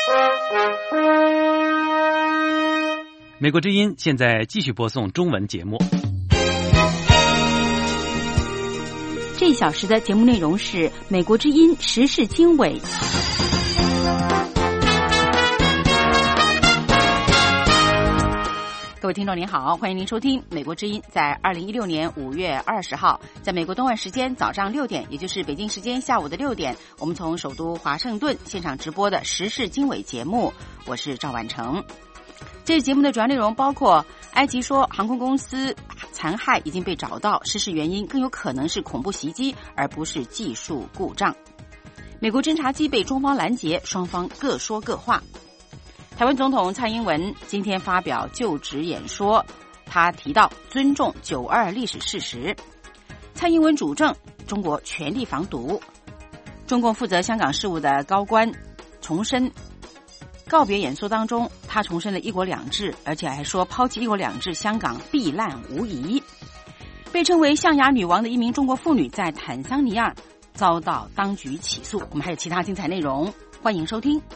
美国之音现在继续播送中文节目。 这一小时的节目内容是美国之音时事经纬。各位听众您好，欢迎您收听美国之音在2016年5月20号在美国东岸时间早上6点，也就是北京时间下午的6点，我们从首都华盛顿现场直播的时事经纬节目，我是赵婉成。这期节目的主要内容包括：埃及说航空公司残骸已经被找到，失事原因更有可能是恐怖袭击，而不是技术故障；美国侦察机被中方拦截，双方各说各话；台湾总统蔡英文今天发表就职演说，他提到尊重9·2历史事实；蔡英文主政中国全力防毒；中共负责香港事务的高官重申告别演说当中，他重申了一国两制，而且还说抛弃一国两制，香港避难无疑。被称为象牙女王的一名中国妇女在坦桑尼亚遭到当局起诉。我们还有其他精彩内容，欢迎收听。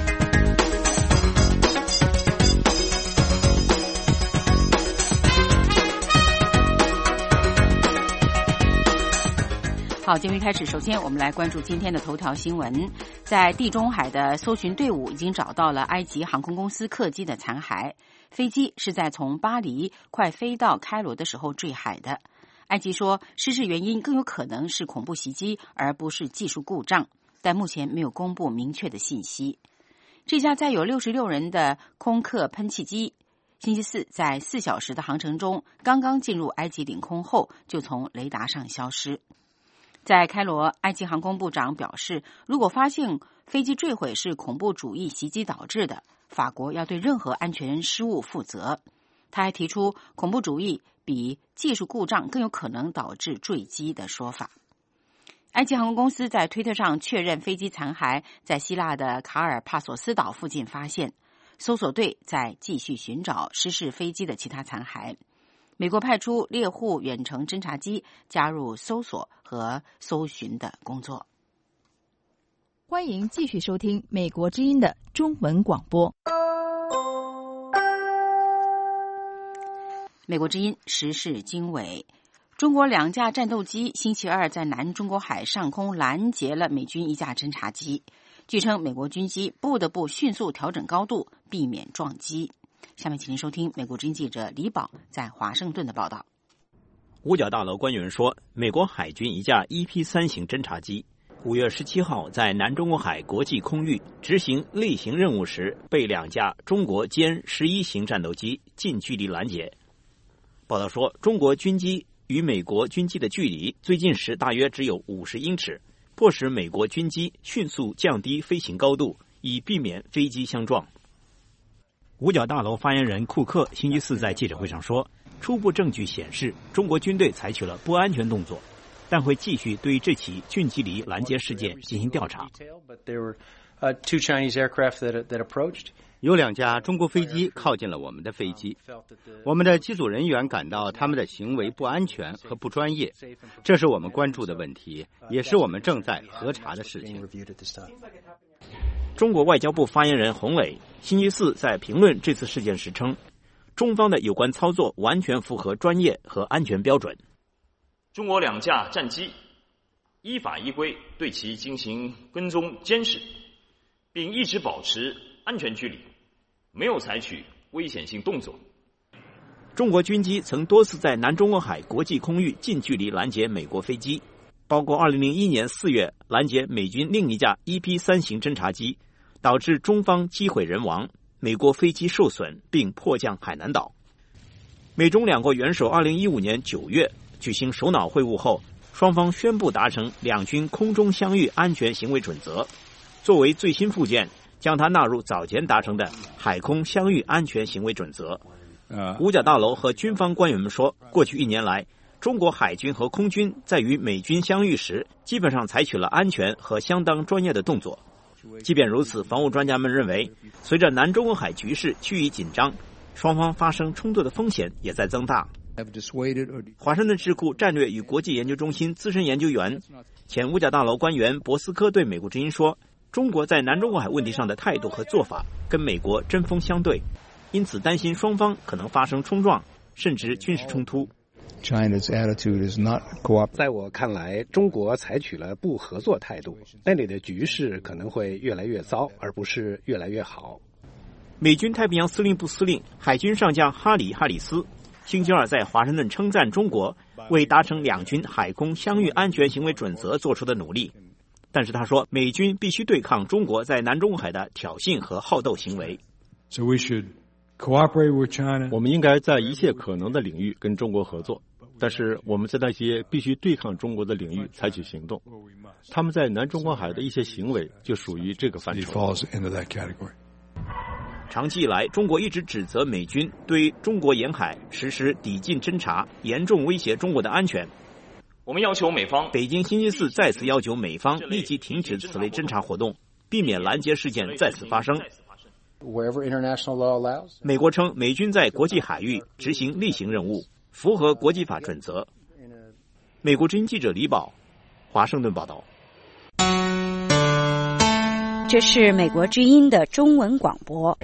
好，节目一开始，首先我们来关注今天的头条新闻。在地中海的搜寻队伍已经找到了埃及航空公司客机的残骸，飞机是在从巴黎快飞到开罗的时候坠海的。埃及说失事原因更有可能是恐怖袭击，而不是技术故障，但目前没有公布明确的信息。这架载有66人的空客喷气机星期四在4小时的航程中刚刚进入埃及领空后就从雷达上消失。在开罗，埃及航空部长表示，如果发现飞机坠毁是恐怖主义袭击导致的，法国要对任何安全失误负责。他还提出恐怖主义比技术故障更有可能导致坠机的说法。埃及航空公司在推特上确认飞机残骸在希腊的卡尔帕索斯岛附近发现，搜索队在继续寻找失事飞机的其他残骸。美国派出猎户远程侦察机加入搜索和搜寻的工作。 欢迎继续收听美国之音的中文广播。 美国之音时事经纬。中国2架战斗机星期二在南中国海上空拦截了美军1架侦察机，据称美国军机不得不迅速调整高度，避免撞击。下面请您收听美国之音记者李宝在华盛顿的报道。 五角大楼官员说，美国海军一架 EP-3 型侦察机5月17号在南中国海国际空域执行例行任务时，被2架中国歼11型战斗机近距离拦截。报道说，中国军机与美国军机的距离最近时大约只有50英尺，迫使美国军机迅速降低飞行高度，以避免飞机相撞。五角大楼发言人库克星期四在记者会上说，初步证据显示中国军队采取了不安全动作，但会继续对这起近距离拦截事件进行调查。 有2架中国飞机靠近了我们的飞机，我们的机组人员感到他们的行为不安全和不专业，这是我们关注的问题，也是我们正在核查的事情。 中国外交部发言人洪磊星期四在评论这次事件时称，中方的有关操作完全符合专业和安全标准。 中国2架战机依法依规对其进行跟踪监视，并一直保持安全距离，没有采取危险性动作。 中国军机曾多次在南中国海国际空域近距离拦截美国飞机，包括2001年4月拦截美军另一架 EP-3 型侦察机，导致中方机毁人亡，美国飞机受损并迫降海南岛。美中2国元首2015年9月举行首脑会晤后，双方宣布达成两军空中相遇安全行为准则，作为最新附件，将它纳入早前达成的海空相遇安全行为准则。五角大楼和军方官员们说，过去1年来，中国海军和空军在与美军相遇时，基本上采取了安全和相当专业的动作。即便如此，防务专家们认为，随着南中国海局势趋于紧张，双方发生冲突的风险也在增大。华盛顿智库战略与国际研究中心资深研究员、前五角大楼官员博斯科对美国之音说， 中国在南中国海问题上的态度和做法跟美国针锋相对，因此担心双方可能发生冲撞，甚至军事冲突。 China's attitude is not cooperate. 在我看来，中国采取了不合作态度，那里的局势可能会越来越糟，而不是越来越好。 美军太平洋司令部司令海军上将哈里斯星期二在华盛顿称赞中国为达成两军海空相遇安全行为准则做出的努力，但是他说，美军必须对抗中国在南中国海的挑衅和好斗行为。 So we should cooperate with China. 我们应该在一切可能的领域跟中国合作，但是我们在那些必须对抗中国的领域采取行动。他们在南中国海的一些行为就属于这个范畴。 长期以来，中国一直指责美军对中国沿海实施抵近侦察，严重威胁中国的安全。 我们要求美方， 北京星期四再次要求美方立即停止此类侦察活动，避免拦截事件再次发生。美国称，美军在国际海域执行例行任务，符合国际法准则。美国之音记者李宝，华盛顿报道。 这是美国之音的中文广播。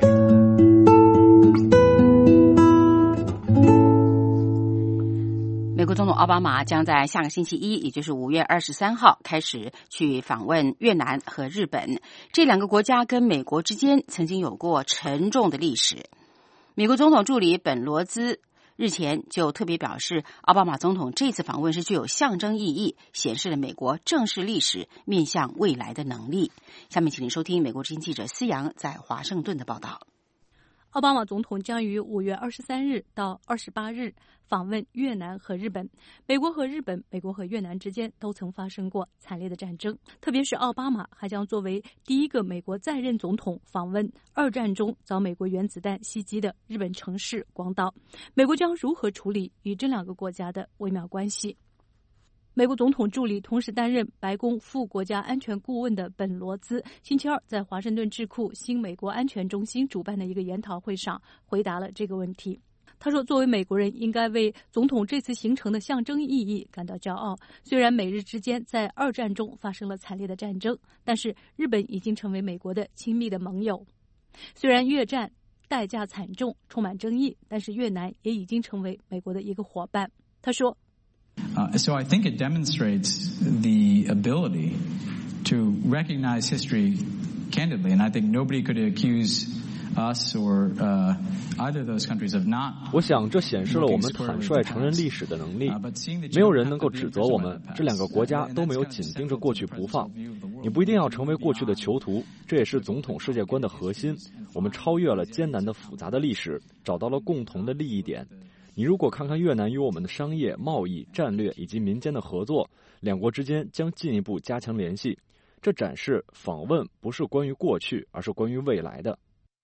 美国总统奥巴马将在下个星期一，也就是5月23号开始去访问越南和日本。这两个国家跟美国之间曾经有过沉重的历史。美国总统助理本罗兹日前就特别表示，奥巴马总统这次访问是具有象征意义，显示了美国正视历史、面向未来的能力。下面请您收听美国之音记者思阳在华盛顿的报道。 奥巴马总统将于5月23日到28日访问越南和日本。美国和日本、美国和越南之间都曾发生过惨烈的战争，特别是奥巴马还将作为第一个美国在任总统访问二战中遭美国原子弹袭击的日本城市广岛。美国将如何处理与这两个国家的微妙关系？美国总统助理同时担任白宫副国家安全顾问的本罗兹星期二在华盛顿智库新美国安全中心主办的一个研讨会上回答了这个问题。他说，作为美国人，应该为总统这次行程的象征意义感到骄傲。虽然美日之间在二战中发生了惨烈的战争，但是日本已经成为美国的亲密的盟友。虽然越战代价惨重，充满争议，但是越南也已经成为美国的一个伙伴。他说 So I think it demonstrates the ability to recognize history candidly, and I think nobody could accuse us or either of those countries of not. 我想这显示了我们坦率承认历史的能力，没有人能够指责我们。这两个国家都没有紧盯着过去不放。你不一定要成为过去的囚徒，这也是总统世界观的核心。我们超越了艰难的复杂的历史，找到了共同的利益点。你如果看看越南与我们的商业、贸易、战略以及民间的合作，两国之间将进一步加强联系。这展示访问不是关于过去，而是关于未来的。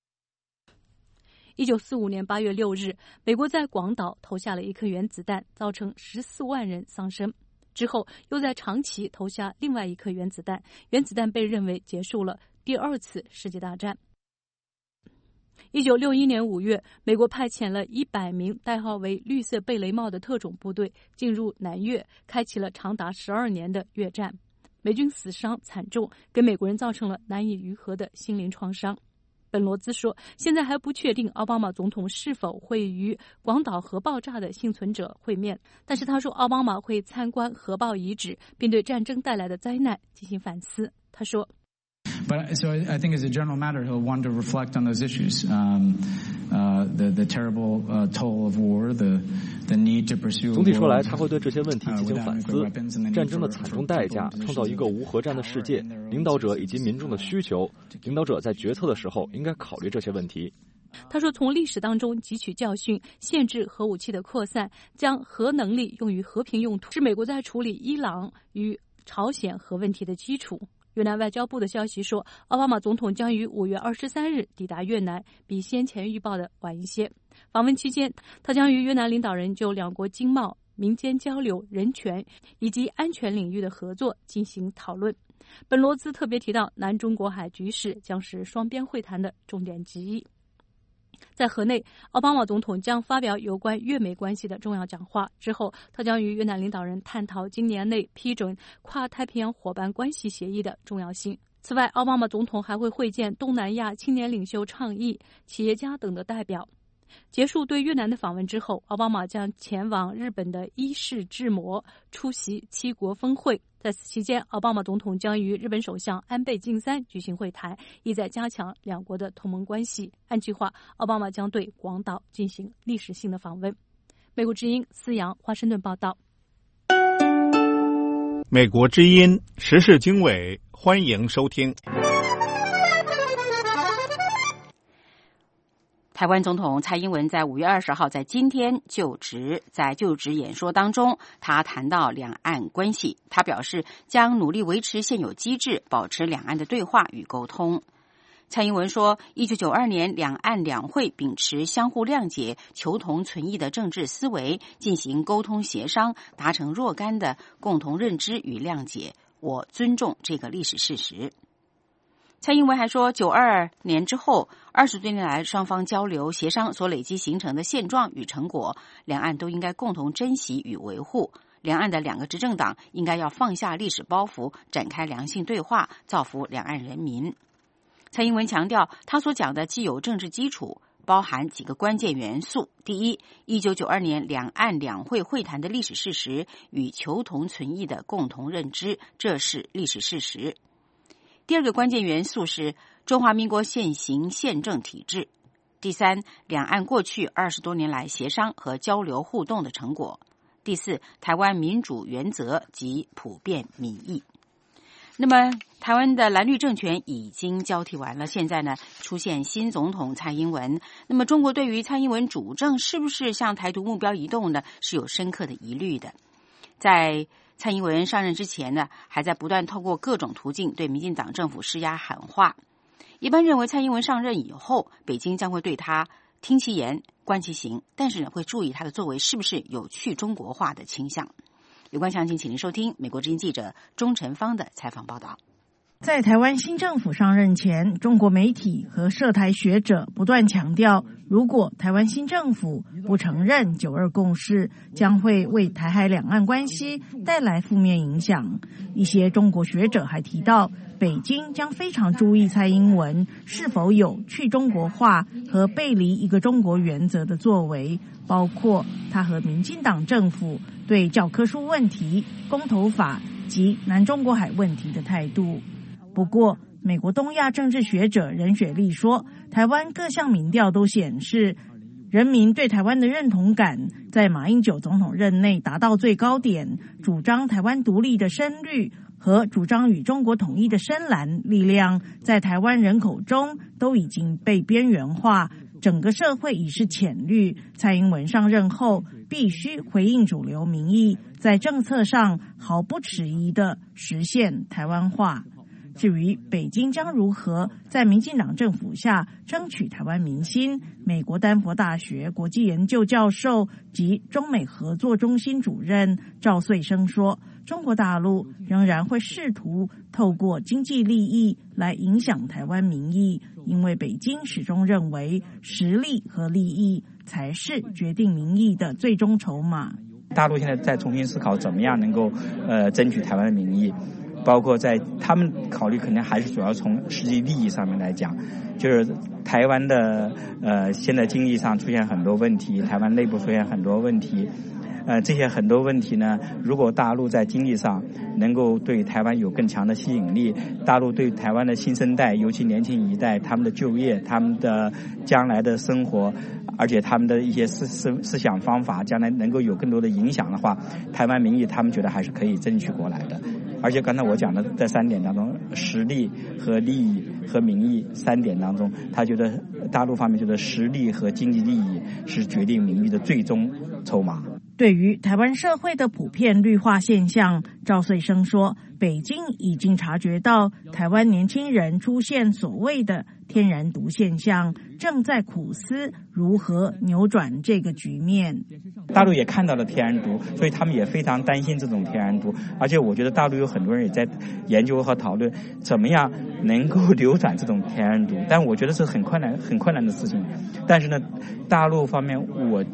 1945年8月6日，美国在广岛投下了一颗原子弹，造成14万人丧生。之后又在长崎投下另外一颗原子弹，原子弹被认为结束了第二次世界大战。1961年5月，美国派遣了100名代号为绿色贝雷帽的特种部队进入南越，开启了长达12年的越战。美军死伤惨重，给美国人造成了难以愈合的心灵创伤。本罗兹说，现在还不确定奥巴马总统是否会与广岛核爆炸的幸存者会面，但是他说奥巴马会参观核爆遗址，并对战争带来的灾难进行反思。他说 But so I think as a general matter, he'll want to reflect on those issues. The terrible toll of war, the need to pursue. 总体说来，他会对这些问题进行反思。战争的惨重代价，创造一个无核战的世界，领导者以及民众的需求，领导者在决策的时候应该考虑这些问题。 他说，从历史当中汲取教训，限制核武器的扩散，将核能力用于和平用途，是美国在处理伊朗与朝鲜核问题的基础。越南外交部的消息说，奥巴马总统将于5月23日抵达越南，比先前预报的晚一些。访问期间，他将与越南领导人就两国经贸、民间交流、人权以及安全领域的合作进行讨论。本罗兹特别提到，南中国海局势将是双边会谈的重点之一。在河内，奥巴马总统将发表有关越美关系的重要讲话，之后他将与越南领导人探讨今年内批准跨太平洋伙伴关系协议的重要性。 此外，奥巴马总统还会会见东南亚青年领袖、倡议、企业家等的代表。结束对越南的访问之后，奥巴马将前往日本的伊势志摩出席7国峰会。在此期间，奥巴马总统将与日本首相安倍晋三举行会谈，意在加强两国的同盟关系。按计划，奥巴马将对广岛进行历史性的访问。美国之音思阳华盛顿报道。 美国之音时事经纬，欢迎收听。 台湾总统蔡英文在5月20号在今天就职，在就职演说当中，他谈到两岸关系，他表示将努力维持现有机制，保持两岸的对话与沟通。蔡英文说，1992年两岸两会秉持相互谅解、求同存异的政治思维，进行沟通协商，达成若干的共同认知与谅解。我尊重这个历史事实。蔡英文还说，92年之后，20多年来双方交流协商所累积形成的现状与成果，两岸都应该共同珍惜与维护。两岸的两个执政党应该要放下历史包袱，展开良性对话，造福两岸人民。蔡英文强调，他所讲的既有政治基础，包含几个关键元素。第一，1992年两岸两会会谈的历史事实与求同存异的共同认知，这是历史事实。第二个关键元素是中华民国现行宪政体制。第三，两岸过去20多年来协商和交流互动的成果。第四，台湾民主原则及普遍民意。那么台湾的蓝绿政权已经交替完了，现在呢出现新总统蔡英文。那么中国对于蔡英文主政是不是向台独目标移动呢，是有深刻的疑虑的。在蔡英文上任之前呢，还在不断透过各种途径对民进党政府施压喊话。一般认为蔡英文上任以后，北京将会对他听其言观其行，但是呢会注意他的作为是不是有去中国化的倾向。有关详情，请您收听美国之音记者钟晨芳的采访报道。 在台湾新政府上任前，中国媒体和涉台学者不断强调，如果台湾新政府不承认9·2共识，将会为台海两岸关系带来负面影响。一些中国学者还提到，北京将非常注意蔡英文是否有去中国化和背离一个中国原则的作为，包括他和民进党政府对教科书问题、公投法及南中国海问题的态度。不过，美国东亚政治学者任雪莉说，台湾各项民调都显示，人民对台湾的认同感在马英九总统任内达到最高点，主张台湾独立的深绿和主张与中国统一的深蓝力量在台湾人口中都已经被边缘化，整个社会已是浅绿。蔡英文上任后必须回应主流民意，在政策上毫不迟疑地实现台湾化。至于北京将如何在民进党政府下争取台湾民心，美国丹佛大学国际研究教授及中美合作中心主任赵穗生说，中国大陆仍然会试图透过经济利益来影响台湾民意，因为北京始终认为实力和利益才是决定民意的最终筹码。 大陆现在在重新思考怎么样能够争取台湾的民意，包括在他们考虑可能还是主要从实际利益上面来讲，就是台湾的现在经济上出现很多问题，台湾内部出现很多问题，这些很多问题呢，如果大陆在经济上能够对台湾有更强的吸引力，大陆对台湾的新生代，尤其年轻一代，他们的就业，他们的将来的生活，而且他们的一些思想方法，将来能够有更多的影响的话，台湾民意他们觉得还是可以争取过来的。而且刚才我讲的在3点当中，实力和利益和民意3点当中，他觉得大陆方面觉得实力和经济利益是决定民意的最终筹码。 对于台湾社会的普遍绿化现象，赵穗生说，北京已经察觉到台湾年轻人出现所谓的天然独现象，正在苦思如何扭转这个局面。 大陆也看到了天然独，所以他们也非常担心这种天然独，而且我觉得大陆有很多人也在研究和讨论怎么样能够扭转这种天然独，但我觉得是很困难的事情。但是呢，大陆方面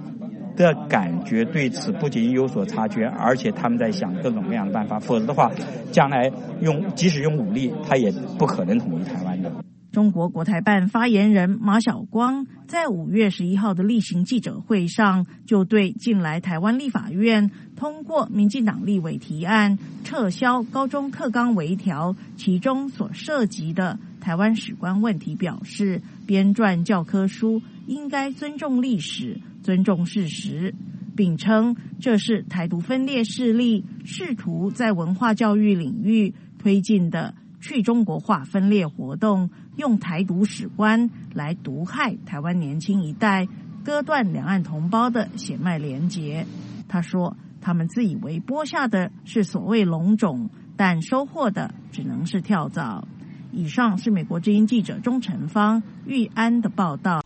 的感觉对此不仅有所察觉，而且他们在想各种各样的办法，否则的话，将来即使用武力，他也不可能统一台湾的。 中国国台办发言人马晓光在5月11号的例行记者会上，就对近来台湾立法院通过民进党立委提案撤销高中课纲微调，其中所涉及的台湾史观问题表示，编撰教科书应该尊重历史、尊重事实，并称这是台独分裂势力试图在文化教育领域推进的去中国化分裂活动，用台独史观来毒害台湾年轻一代，割断两岸同胞的血脉连结。他说，他们自以为播下的是所谓龙种，但收获的只能是跳蚤。以上是美国之音记者钟成芳、玉安的报道。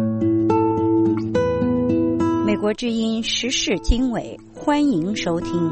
美国之音时事经纬，欢迎收听。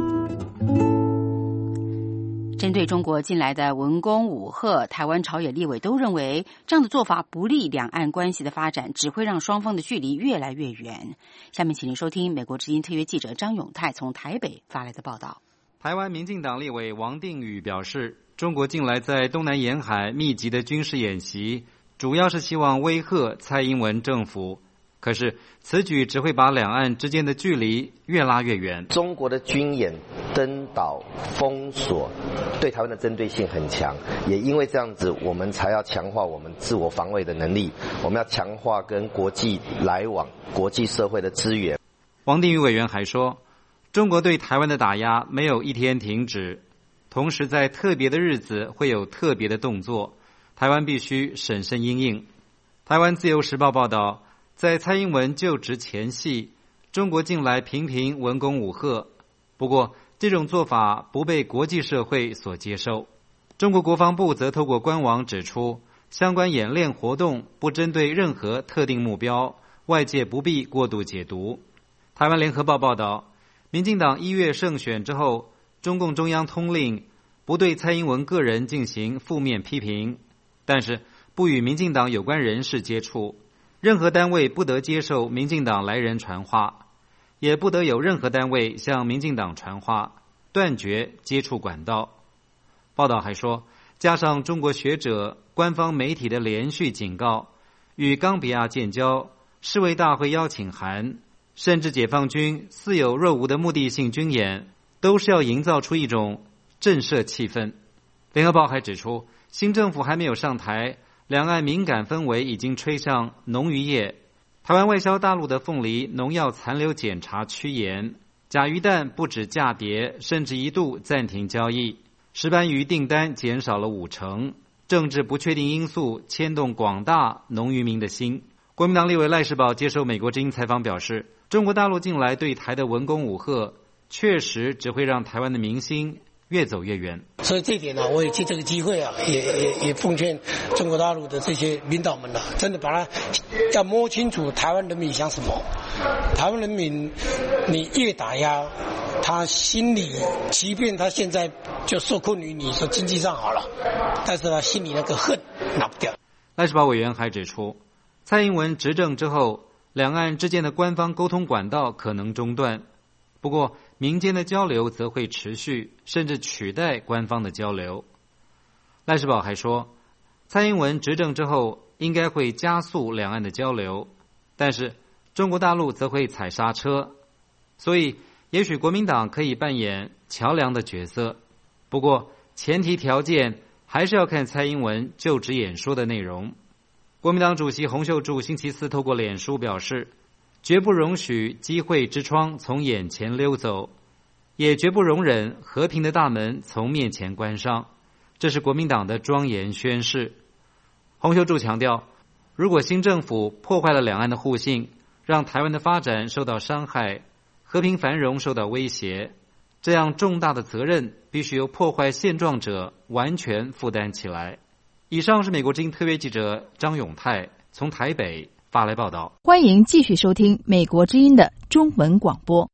针对中国近来的文攻武吓，台湾朝野立委都认为这样的做法不利两岸关系的发展，只会让双方的距离越来越远。下面请您收听美国之音特约记者张永泰从台北发来的报道。 台湾民进党立委王定宇表示，中国近来在东南沿海密集的军事演习，主要是希望威吓蔡英文政府。可是此举只会把两岸之间的距离越拉越远。 中国的军演、登岛、封锁，对台湾的针对性很强，也因为这样子，我们才要强化我们自我防卫的能力，我们要强化跟国际来往、国际社会的资源。 王定宇委员还说，中国对台湾的打压没有一天停止，同时在特别的日子会有特别的动作，台湾必须审慎因应。台湾自由时报报道，在蔡英文就职前夕，中国近来频频文攻武吓，不过这种做法不被国际社会所接受。中国国防部则透过官网指出，相关演练活动不针对任何特定目标，外界不必过度解读。台湾联合报报道，民进党1月胜选之后，中共中央通令不对蔡英文个人进行负面批评，但是不与民进党有关人士接触，任何单位不得接受民进党来人传话，也不得有任何单位向民进党传话，断绝接触管道。报道还说，加上中国学者、官方媒体的连续警告，与冈比亚建交、世卫大会邀请函，甚至解放军似有若无的目的性军演，都是要营造出一种震慑气氛。联合报还指出，新政府还没有上台，两岸敏感氛围已经吹向农渔业。台湾外销大陆的凤梨农药残留检查趋严，甲鱼蛋不止价跌，甚至一度暂停交易，石斑鱼订单减少了50%，政治不确定因素牵动广大农渔民的心。国民党立委赖士葆接受美国之音采访表示，中国大陆近来对台的文攻武吓，确实只会让台湾的民心越走越远。 所以这一点呢，我也借这个机会啊，也奉劝中国大陆的这些领导们真的把它要摸清楚台湾人民想什么。台湾人民，你越打压，他心里即便他现在就受困于你说经济上好了，但是他心里那个恨拿不掉。 赖士葆委员还指出，蔡英文执政之后，两岸之间的官方沟通管道可能中断，不过民间的交流则会持续，甚至取代官方的交流。赖士葆还说，蔡英文执政之后应该会加速两岸的交流，但是中国大陆则会踩刹车，所以也许国民党可以扮演桥梁的角色，不过前提条件还是要看蔡英文就职演说的内容。国民党主席洪秀柱星期四透过脸书表示，绝不容许机会之窗从眼前溜走，也绝不容忍和平的大门从面前关上，这是国民党的庄严宣誓。洪秀柱强调，如果新政府破坏了两岸的互信，让台湾的发展受到伤害，和平繁荣受到威胁，这样重大的责任必须由破坏现状者完全负担起来。以上是美国之音特约记者张永泰从台北发来报道。 欢迎继续收听美国之音的中文广播。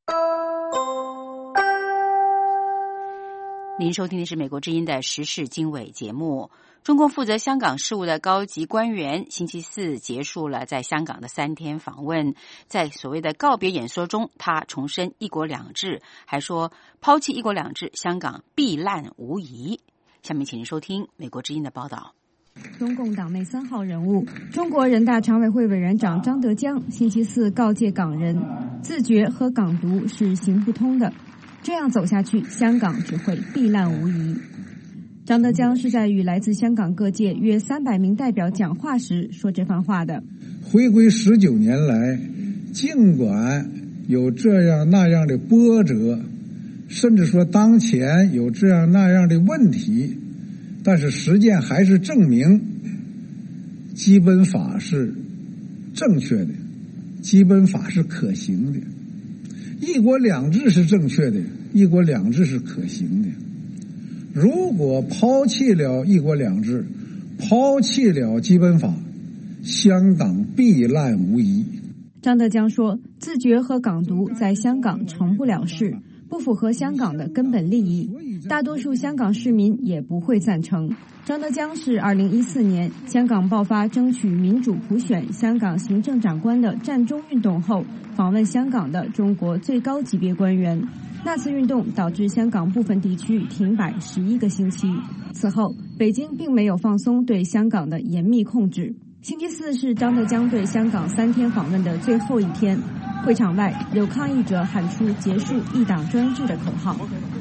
您收听的是美国之音的时事经纬节目。 中共负责香港事务的高级官员星期四结束了在香港的3天访问，在所谓的告别演说中，他重申一国两制，还说抛弃一国两制，香港避难无疑。下面请您收听美国之音的报道。 中共党内3号人物、中国人大常委会委员长张德江星期四告诫港人，自觉和港独是行不通的，这样走下去，香港只会避难无疑。张德江是在与来自香港各界约300名代表讲话时说这番话的。 回归19年来，尽管有这样那样的波折，甚至说当前有这样那样的问题，但是实践还是证明基本法是正确的，基本法是可行的，一国两制是正确的，一国两制是可行的。如果抛弃了一国两制，抛弃了基本法，香港避难无疑。 张德江说，自觉和港独在香港成不了事，不符合香港的根本利益，大多数香港市民也不会赞成。张德江是2014年香港爆发争取民主普选香港行政长官的占中运动后访问香港的中国最高级别官员。那次运动导致香港部分地区停摆11个星期。此后，北京并没有放松对香港的严密控制。星期四是张德江对香港3天访问的最后一天，会场外有抗议者喊出结束一党专制的口号。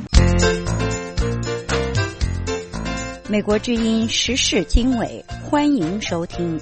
美国之音时事经纬，欢迎收听。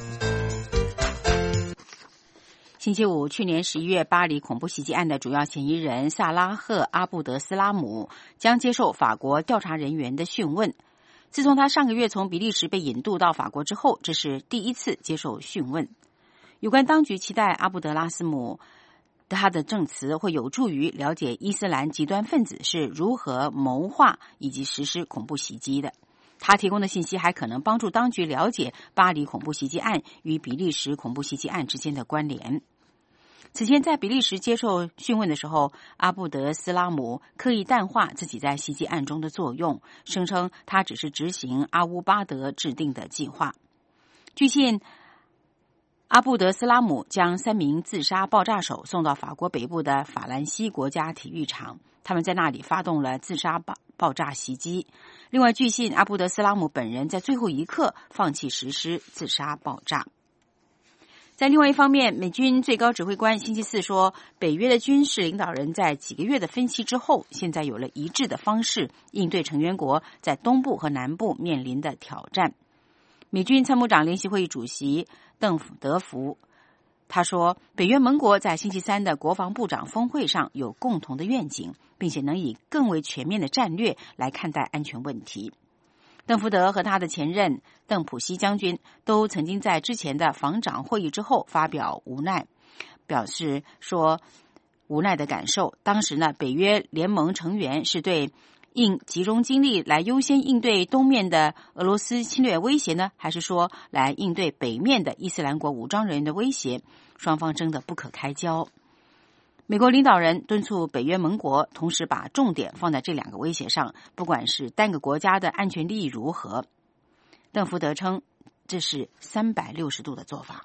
星期五，去年11月巴黎恐怖袭击案的主要嫌疑人萨拉赫·阿布德斯拉姆将接受法国调查人员的讯问。自从他上个月从比利时被引渡到法国之后，这是第一次接受讯问。有关当局期待阿布德拉斯姆他的证词会有助于了解伊斯兰极端分子是如何谋划以及实施恐怖袭击的。他提供的信息还可能帮助当局了解巴黎恐怖袭击案与比利时恐怖袭击案之间的关联。此前在比利时接受讯问的时候，阿布德斯拉姆刻意淡化自己在袭击案中的作用，声称他只是执行阿乌巴德制定的计划。据信，阿布德斯拉姆将3名自杀爆炸手送到法国北部的法兰西国家体育场，他们在那里发动了自杀爆炸袭击。另外，据信阿布德斯拉姆本人在最后一刻放弃实施自杀爆炸。在另外一方面，美军最高指挥官星期四说，北约的军事领导人在几个月的分析之后，现在有了一致的方式应对成员国在东部和南部面临的挑战。美军参谋长联席会议主席邓德福他说，北约盟国在星期三的国防部长峰会上有共同的愿景，并且能以更为全面的战略来看待安全问题。邓福德和他的前任邓普西将军都曾经在之前的防长会议之后发表表示说无奈的感受。当时呢，北约联盟成员是对应集中精力来优先应对东面的俄罗斯侵略威胁呢，还是说来应对北面的伊斯兰国武装人员的威胁？双方争得不可开交。美国领导人敦促北约盟国同时把重点放在这2个威胁上，不管是单个国家的安全利益如何。邓福德称，这是360度的做法。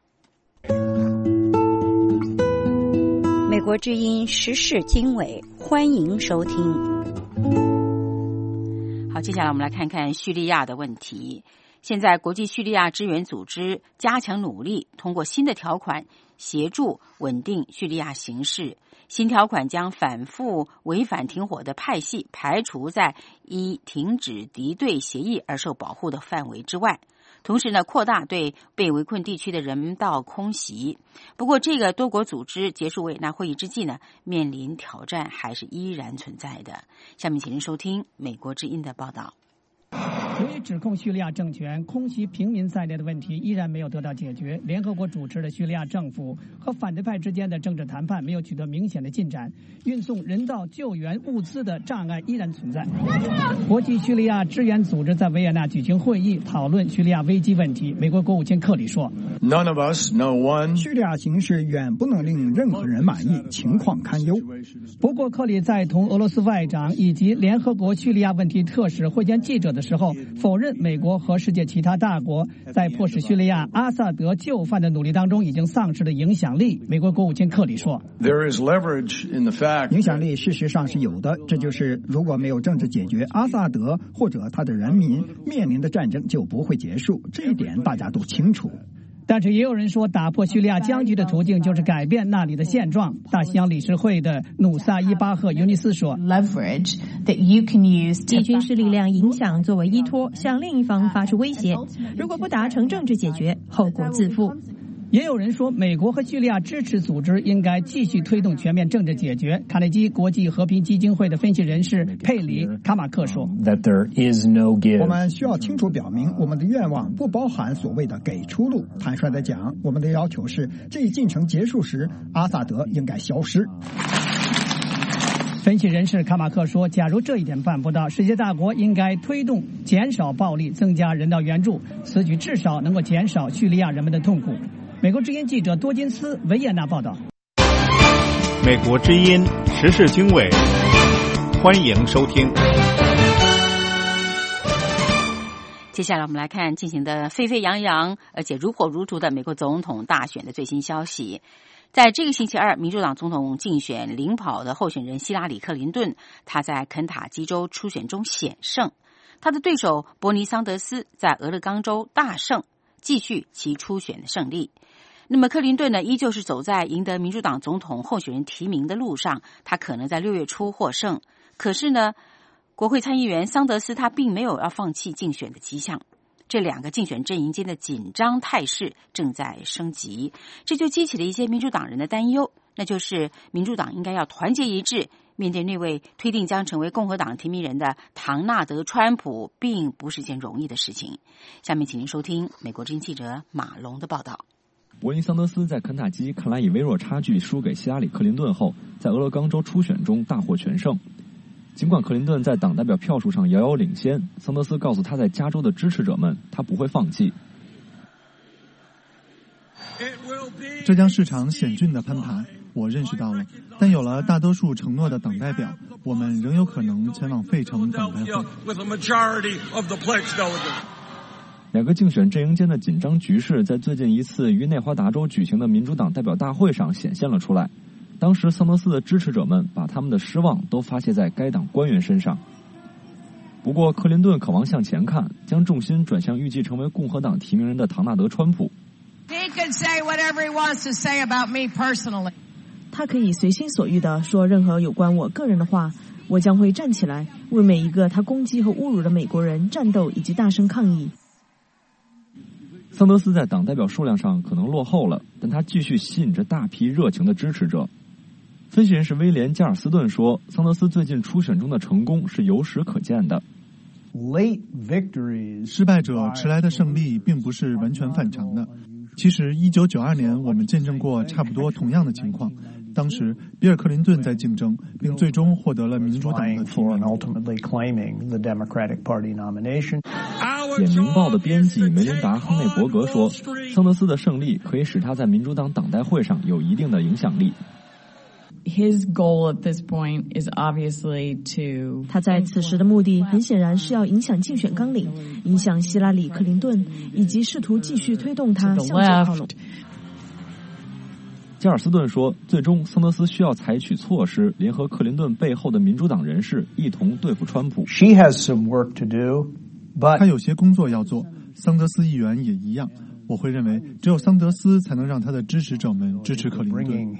美国之音时事经纬，欢迎收听。 好，接下来我们来看看叙利亚的问题。现在国际叙利亚支援组织加强努力，通过新的条款协助稳定叙利亚形势。新条款将反复违反停火的派系排除在依停止敌对协议而受保护的范围之外，同时呢，扩大对被围困地区的人道空袭。不过，这个多国组织结束维也纳会议之际呢，面临挑战还是依然存在的。下面请您收听美国之音的报道。 由于指控叙利亚政权空袭平民在内的问题依然没有得到解决，联合国主持的叙利亚政府和反对派之间的政治谈判没有取得明显的进展，运送人道救援物资的障碍依然存在。国际叙利亚支援组织在维也纳举行会议，讨论叙利亚危机问题。美国国务卿克里说 ：“None of us, no one。” 叙利亚形势远不能令任何人满意，情况堪忧。 不过，克里在同俄罗斯外长以及联合国叙利亚问题特使会见记者的时候， 否认美国和世界其他大国在迫使叙利亚阿萨德就范的努力当中已经丧失了影响力。美国国务卿克里说， There is leverage in the fact 影响力事实上是有的，这就是如果没有政治解决，阿萨德或者他的人民面临的战争就不会结束，这一点大家都清楚。但是也有人说，打破叙利亚僵局的途径就是改变那里的现状。大西洋理事会的努萨伊巴赫尤尼斯说， leverage that you can use 以军事力量影响作为依托，向另一方发出威胁。如果不达成政治解决，后果自负。 也有人说，美国和叙利亚支持组织应该继续推动全面政治解决。卡内基国际和平基金会的分析人士佩里卡马克说， that there is no give 我们需要清楚表明，我们的愿望不包含所谓的给出路。坦率地讲，我们的要求是，这一进程结束时，阿萨德应该消失。分析人士卡马克说，假如这一点办不到，世界大国应该推动减少暴力，增加人道援助，此举至少能够减少叙利亚人们的痛苦。美国之音记者多金斯维也纳报道。 美国之音时事经纬，欢迎收听。 接下来我们来看进行的沸沸扬扬而且如火如荼的美国总统大选的最新消息。在这个星期二，民主党总统竞选领跑的候选人希拉里·克林顿，他在肯塔基州初选中险胜，他的对手伯尼·桑德斯在俄勒冈州大胜，继续其初选的胜利。那么克林顿呢，依旧是走在赢得民主党总统候选人提名的路上，他可能在6月初获胜。可是呢，国会参议员桑德斯他并没有要放弃竞选的迹象。这两个竞选阵营间的紧张态势正在升级，这就激起了一些民主党人的担忧，那就是民主党应该要团结一致，面对那位推定将成为共和党提名人的唐纳德·川普，并不是件容易的事情。下面请您收听美国之音记者马龙的报道。 伯尼·桑德斯在肯塔基看来以微弱差距输给希拉里·克林顿后，在俄勒冈州初选中大获全胜。尽管克林顿在党代表票数上遥遥领先，桑德斯告诉他在加州的支持者们，他不会放弃。 这将是场险峻的攀盘，我认识到了，但有了大多数承诺的党代表，我们仍有可能前往费城党代会。 两个竞选阵营间的紧张局势在最近一次于内华达州举行的民主党代表大会上显现了出来。当时桑德斯的支持者们把他们的失望都发泄在该党官员身上。不过克林顿渴望向前看，将重心转向预计成为共和党提名人的唐纳德·川普。 他可以随心所欲地说任何有关我个人的话，我将会站起来为每一个他攻击和侮辱的美国人战斗以及大声抗议。 桑德斯在党代表数量上可能落后了，但他继续吸引着大批热情的支持者。分析人士威廉·加尔斯顿说，桑德斯最近初选中的成功是有史可见的。 失败者迟来的胜利并不是完全反常的。其实1992年我们见证过差不多同样的情况，当时比尔·克林顿在竞争，并最终获得了民主党的提名。 《明报》的编辑梅琳达·亨内伯格说，桑德斯的胜利可以使他在民主党党代会上有一定的影响力。 他在此时的目的很显然是要影响竞选纲领，影响希拉里·克林顿，以及试图继续推动他向左靠拢。 加尔斯顿说，最终桑德斯需要采取措施，联合克林顿背后的民主党人士一同对付川普。 他有些工作要做，桑德斯议员也一样。我会认为，只有桑德斯才能让他的支持者们支持克林顿。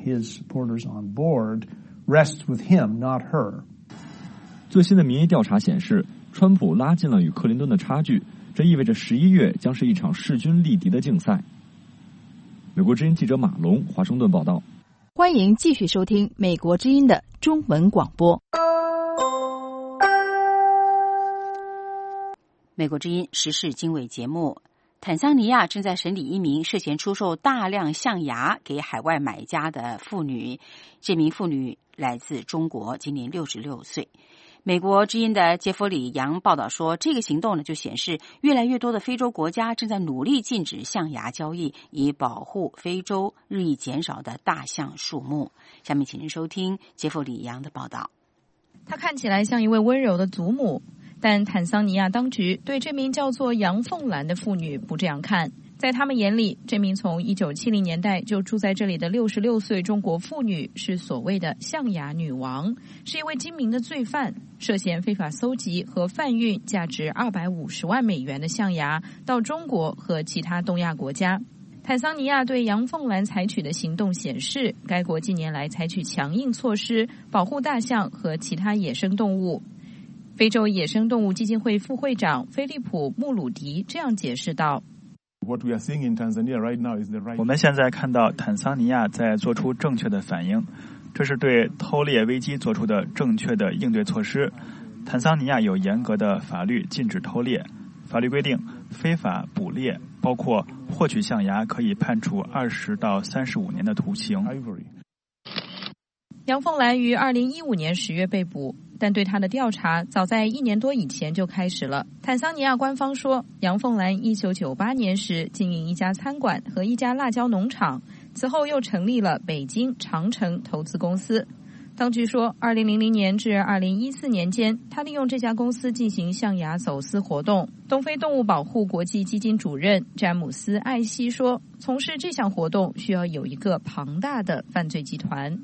最新的民意调查显示，川普拉近了与克林顿的差距，这意味着11月将是一场势均力敌的竞赛。美国之音记者马龙华盛顿报道。 欢迎继续收听美国之音的中文广播。 美国之音时事经纬节目，坦桑尼亚正在审理一名涉嫌出售大量象牙给海外买家的妇女。这名妇女来自中国，今年66岁。美国之音的杰弗里·杨报道说，这个行动呢就显示越来越多的非洲国家正在努力禁止象牙交易，以保护非洲日益减少的大象数目。下面请您收听杰弗里·杨的报道。 她看起来像一位温柔的祖母。 但坦桑尼亚当局对这名叫做杨凤兰的妇女不这样看。在他们眼里，这名从1970年代就住在这里的66岁中国妇女是所谓的象牙女王，是一位精明的罪犯，涉嫌非法搜集和贩运价值250万美元的象牙到中国和其他东亚国家。坦桑尼亚对杨凤兰采取的行动显示，该国近年来采取强硬措施保护大象和其他野生动物。非洲野生动物基金会副会长菲利普·穆鲁迪这样解释道， 我们现在看到坦桑尼亚在做出正确的反应，这是对偷猎危机做出的正确的应对措施。坦桑尼亚有严格的法律禁止偷猎，法律规定非法捕猎包括获取象牙可以判处20到35年的徒刑。 杨凤兰于2015年10月被捕，但对她的调查早在1年多以前就开始了。坦桑尼亚官方说，杨凤兰1998年时经营一家餐馆和一家辣椒农场，此后又成立了北京长城投资公司。当局说，2000年至2014年间，他利用这家公司进行象牙走私活动。东非动物保护国际基金主任詹姆斯·艾希说，从事这项活动需要有一个庞大的犯罪集团。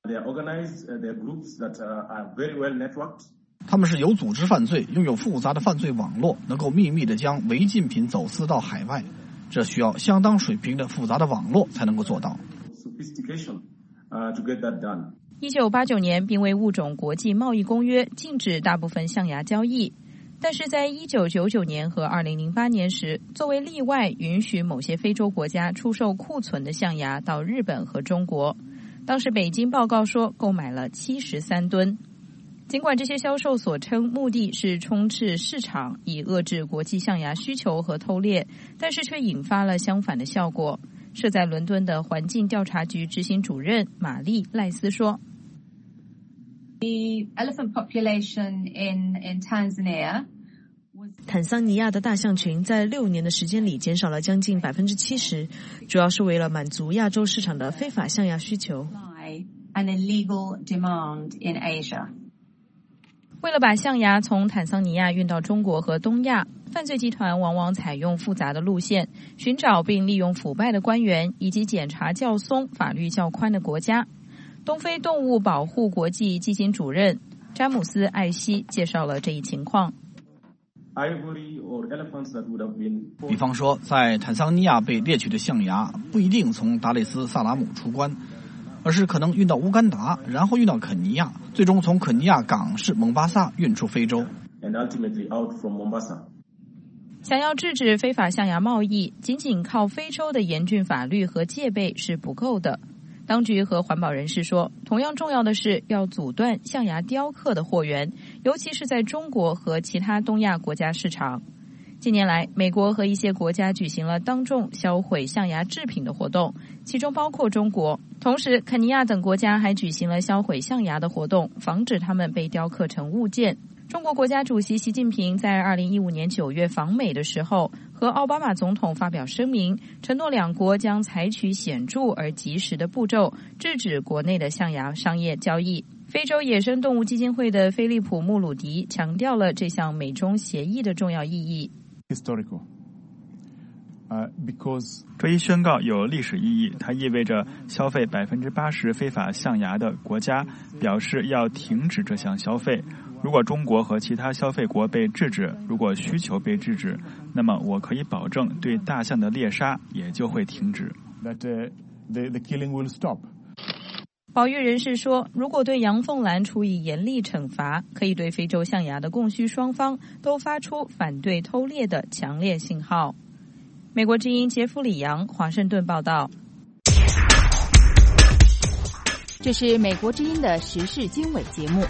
他们是有组织犯罪，拥有复杂的犯罪网络，能够秘密地将违禁品走私到海外，这需要相当水平的复杂的网络才能够做到。 1989年濒危物种国际贸易公约禁止大部分象牙交易，但是在1999年和2008年时，作为例外允许某些非洲国家出售库存的象牙到日本和中国。当时北京报告说购买了73吨。尽管这些销售所称目的是充斥市场以遏制国际象牙需求和偷猎，但是却引发了相反的效果。设在伦敦的环境调查局执行主任玛丽·赖斯说， The elephant population in Tanzania 坦桑尼亚的大象群在6年的时间里减少了将近70%，主要是为了满足亚洲市场的非法象牙需求。 An illegal demand in Asia. 为了把象牙从坦桑尼亚运到中国和东亚，犯罪集团往往采用复杂的路线，寻找并利用腐败的官员以及检察较松、法律较宽的国家。东非动物保护国际基金主任詹姆斯·艾希介绍了这一情况。 比方说，在坦桑尼亚被猎取的象牙不一定从达累斯萨拉姆出关，而是可能运到乌干达，然后运到肯尼亚，最终从肯尼亚港市蒙巴萨运出非洲。 想要制止非法象牙贸易，仅仅靠非洲的严峻法律和戒备是不够的。当局和环保人士说，同样重要的是要阻断象牙雕刻的货源，尤其是在中国和其他东亚国家市场。近年来，美国和一些国家举行了当众销毁象牙制品的活动，其中包括中国。同时，肯尼亚等国家还举行了销毁象牙的活动，防止它们被雕刻成物件。中国国家主席习近平在2015年9月访美的时候，和奥巴马总统发表声明，承诺两国将采取显著而及时的步骤，制止国内的象牙商业交易。非洲野生动物基金会的菲利普·穆鲁迪强调了这项美中协议的重要意义。 这一宣告有历史意义，它意味着消费80%非法象牙的国家表示要停止这项消费。如果中国和其他消费国被制止，如果需求被制止，那么我可以保证对大象的猎杀也就会停止。 保育人士说，如果对杨凤兰处以严厉惩罚，可以对非洲象牙的供需双方都发出反对偷猎的强烈信号。美国之音杰弗里杨华盛顿报道。 这是美国之音的时事经纬节目。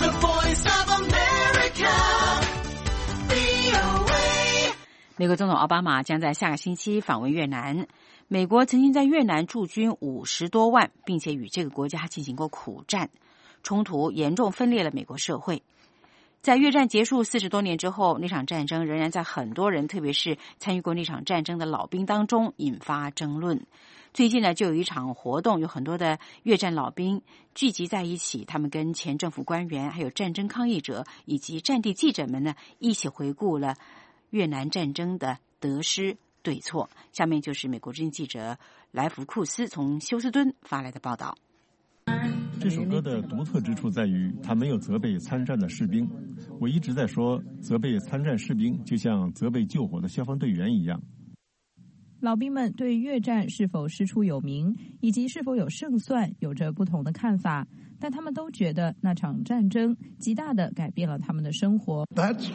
美国总统奥巴马将在下个星期访问越南。美国曾经在越南驻军50多万，并且与这个国家进行过苦战，冲突严重分裂了美国社会。 在越战结束40多年之后，那场战争仍然在很多人，特别是参与过那场战争的老兵当中引发争论。最近呢，就有一场活动，有很多的越战老兵聚集在一起，他们跟前政府官员、还有战争抗议者以及战地记者们呢，一起回顾了越南战争的得失对错。下面就是美国之音记者莱弗库斯从休斯敦发来的报道。 这首歌的独特之处在于，它没有责备参战的士兵。我一直在说，责备参战士兵就像责备救火的消防队员一样。 老兵们对越战是否师出有名，以及是否有胜算，有着不同的看法，但他们都觉得那场战争极大地改变了他们的生活。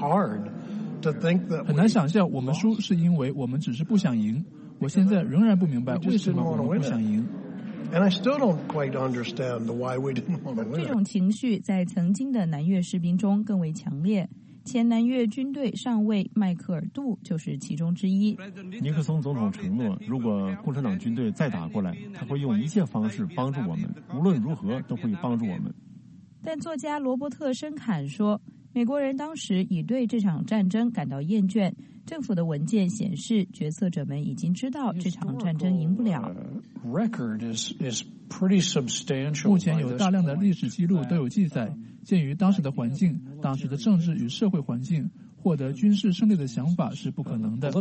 很难想象我们输是因为我们只是不想赢。我现在仍然不明白为什么我们不想赢。 这种情绪在曾经的南越士兵中更为强烈。前南越军队上尉迈克尔·杜就是其中之一。 尼克松总统承诺，如果共产党军队再打过来，他会用一切方式帮助我们，无论如何都会帮助我们。 但作家罗伯特·申坎说，美国人当时已对这场战争感到厌倦，政府的文件显示，决策者们已经知道这场战争赢不了。 目前有大量的历史记录都有记载，鉴于当时的环境、当时的政治与社会环境，获得军事胜利的想法是不可能的。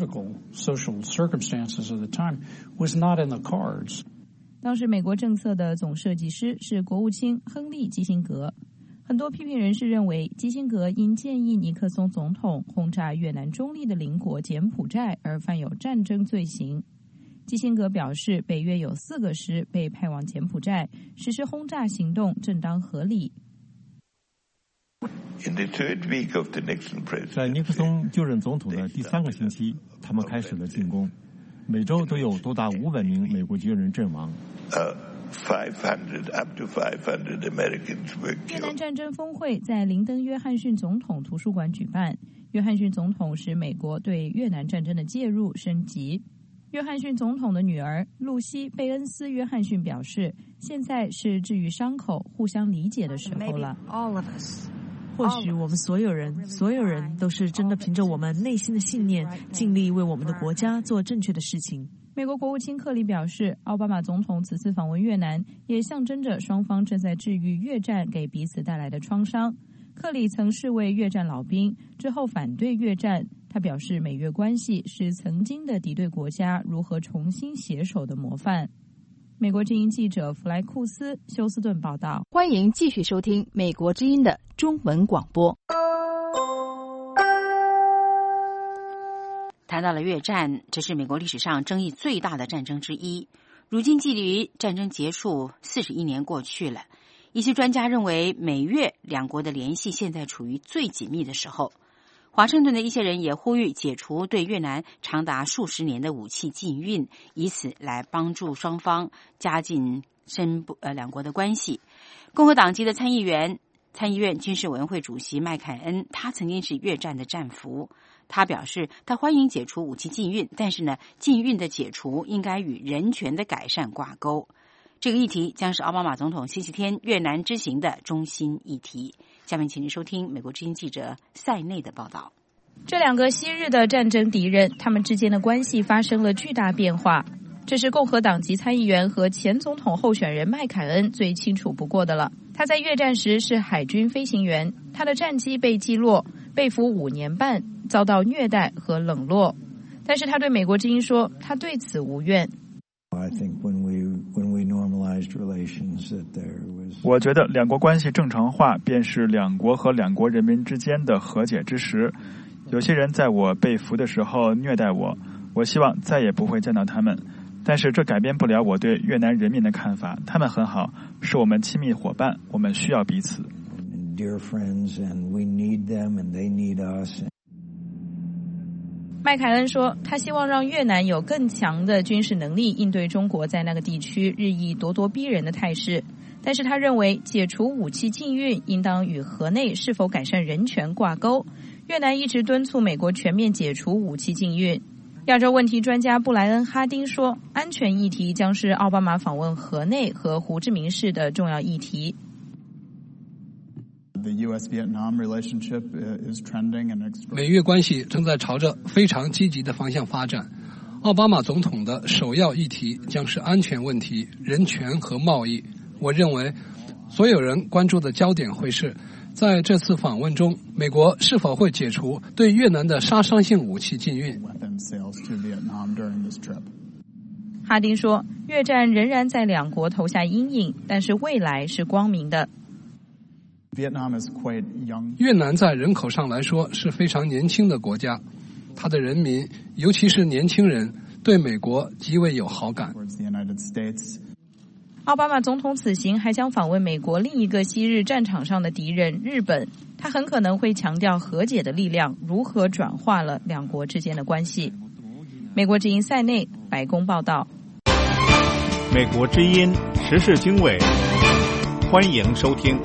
当时美国政策的总设计师是国务卿亨利·基辛格。很多批评人士认为，基辛格因建议尼克松总统轰炸越南中立的邻国柬埔寨而犯有战争罪行。基辛格表示，北约有4个师被派往柬埔寨实施轰炸行动，正当合理。 在尼克松就任总统的第3个星期，他们开始了进攻，每周都有多达500名美国军人阵亡。 越南战争峰会在林登·约翰逊总统图书馆举办。约翰逊总统使美国对越南战争的介入升级。约翰逊总统的女儿露西·贝恩斯·约翰逊表示，现在是治愈伤口、互相理解的时候了。 或许我们所有人都是真的凭着我们内心的信念，尽力为我们的国家做正确的事情。 美国国务卿克里表示，奥巴马总统此次访问越南，也象征着双方正在治愈越战给彼此带来的创伤。克里曾是位越战老兵，之后反对越战。他表示，美越关系是曾经的敌对国家如何重新携手的模范。美国之音记者弗莱库斯，休斯顿报道。 欢迎继续收听美国之音的中文广播。 谈到了越战，这是美国历史上争议最大的战争之一。如今距离战争结束41年过去了，一些专家认为美越两国的联系现在处于最紧密的时候。华盛顿的一些人也呼吁解除对越南长达数十年的武器禁运，以此来帮助双方加进两国的关系。共和党籍的参议院军事委员会主席麦凯恩，他曾经是越战的战俘。他表示，他欢迎解除武器禁运，但是呢，禁运的解除应该与人权的改善挂钩。这个议题将是奥巴马总统星期天越南之行的中心议题。下面请您收听美国之音记者塞内的报道。 这两个昔日的战争敌人，他们之间的关系发生了巨大变化。这是共和党籍参议员和前总统候选人麦凯恩最清楚不过的了。他在越战时是海军飞行员，他的战机被击落，被俘5年半，遭到虐待和冷落。但是他对美国之音说，他对此无怨。 我觉得两国关系正常化便是两国和两国人民之间的和解之时。有些人在我被俘的时候虐待我，我希望再也不会见到他们，但是这改变不了我对越南人民的看法，他们很好，是我们亲密伙伴，我们需要彼此。 麦凯恩说，他希望让越南有更强的军事能力应对中国在那个地区日益咄咄逼人的态势，但是他认为解除武器禁运应当与河内是否改善人权挂钩。越南一直敦促美国全面解除武器禁运。亚洲问题专家布莱恩·哈丁说，安全议题将是奥巴马访问河内和胡志明市的重要议题。 美越关系正在朝着非常积极的方向发展。奥巴马总统的首要议题将是安全问题、人权和贸易。我认为，所有人关注的焦点会是，在这次访问中，美国是否会解除对越南的杀伤性武器禁运。 哈丁说，越战仍然在两国投下阴影，但是未来是光明的。 越南在人口上来说是非常年轻的国家，它的人民，尤其是年轻人，对美国极为有好感。 奥巴马总统此行还将访问美国另一个昔日战场上的敌人日本，他很可能会强调和解的力量如何转化了两国之间的关系。美国之音塞内，白宫报道。 美国之音时事经纬，欢迎收听。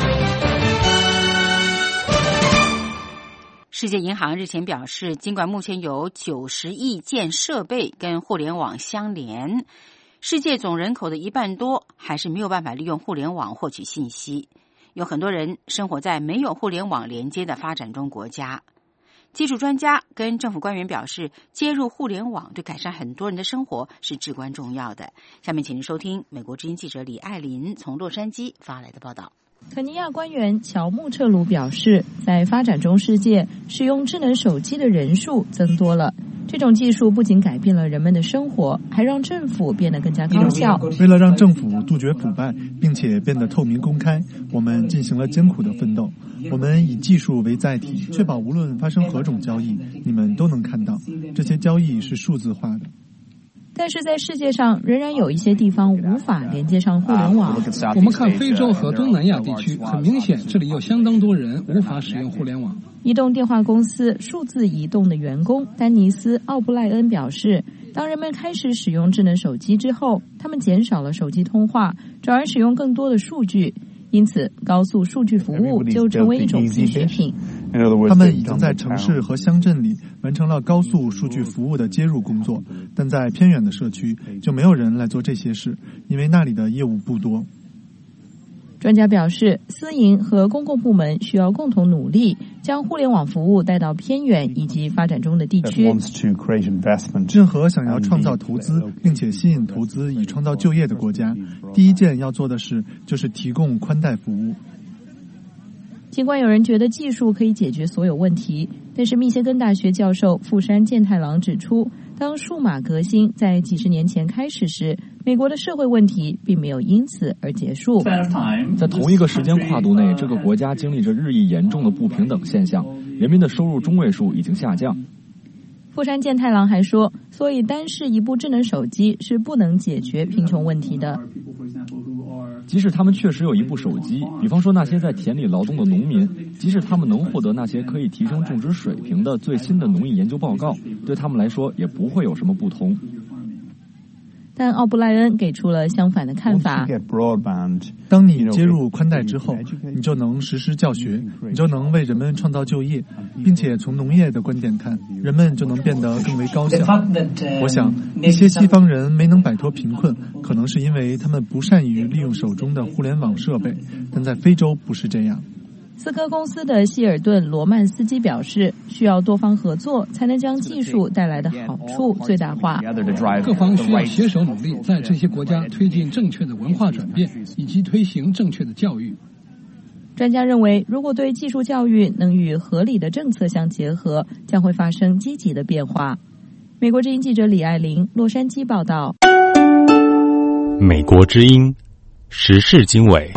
世界银行日前表示，尽管目前有90亿件设备跟互联网相连，世界总人口的1半多还是没有办法利用互联网获取信息。有很多人生活在没有互联网连接的发展中国家。技术专家跟政府官员表示，接入互联网对改善很多人的生活是至关重要的。下面请您收听美国之音记者李爱琳从洛杉矶发来的报道。 肯尼亚官员乔穆彻鲁表示，在发展中世界，使用智能手机的人数增多了。这种技术不仅改变了人们的生活，还让政府变得更加高效。 为了让政府杜绝腐败，并且变得透明公开，我们进行了艰苦的奋斗。我们以技术为载体，确保无论发生何种交易，你们都能看到这些交易是数字化的。 但是在世界上仍然有一些地方无法连接上互联网。 我们看非洲和东南亚地区，很明显这里有相当多人无法使用互联网。 移动电话公司数字移动的员工丹尼斯·奥布莱恩表示，当人们开始使用智能手机之后，他们减少了手机通话，转而使用更多的数据，因此高速数据服务就成为一种必需品。 他们已经在城市和乡镇里完成了高速数据服务的接入工作，但在偏远的社区就没有人来做这些事，因为那里的业务不多。 专家表示，私营和公共部门需要共同努力，将互联网服务带到偏远以及发展中的地区。 任何想要创造投资并且吸引投资以创造就业的国家，第一件要做的事就是提供宽带服务。 尽管有人觉得技术可以解决所有问题，但是密歇根大学教授富山健太郎指出，当数码革新在几十年前开始时，美国的社会问题并没有因此而结束。 在同一个时间跨度内，这个国家经历着日益严重的不平等现象，人民的收入中位数已经下降。 富山健太郎还说，所以单是一部智能手机是不能解决贫穷问题的。 即使他们确实有一部手机，比方说那些在田里劳动的农民，即使他们能获得那些可以提升种植水平的最新的农业研究报告，对他们来说也不会有什么不同。 但奥布莱恩给出了相反的看法。 当你接入宽带之后，你就能实施教学，你就能为人们创造就业，并且从农业的观点看，人们就能变得更为高效。我想，一些西方人没能摆脱贫困，可能是因为他们不善于利用手中的互联网设备，但在非洲不是这样。 思科公司的希尔顿·罗曼斯基表示，需要多方合作才能将技术带来的好处最大化。 各方需要携手努力，在这些国家推进正确的文化转变，以及推行正确的教育。 专家认为，如果对技术教育能与合理的政策相结合，将会发生积极的变化。美国之音记者李爱玲，洛杉矶报道。 美国之音时事经纬。